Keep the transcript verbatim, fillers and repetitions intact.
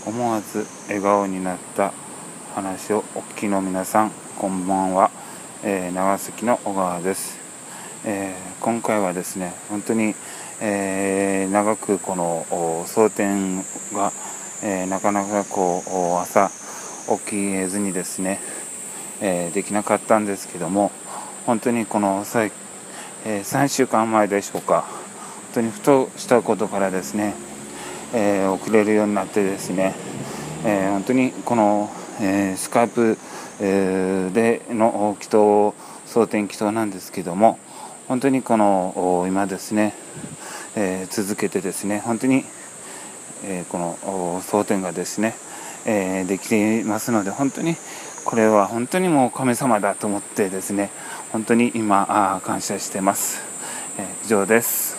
思わず笑顔になった話をお聞きの皆さん、こんばんは。えー、長崎の小川です。えー、今回はですね、本当に、えー、長くこの蒼天が、えー、なかなかこう朝起きずにですね、えー、できなかったんですけども、本当にこのさ、えー、さんしゅうかんまえでしょうか、本当にふとしたことからですね、えー、起きれるようになってですね、えー、本当にこの、えー、スカイプ、えー、での祈祷、蒼天祈祷なんですけども、本当にこの今ですね、えー、続けてですね、本当に、えー、この蒼天がですね、えー、できていますので、本当にこれは本当にもう神様だと思ってですね、本当に今あ感謝してます。えー、以上です。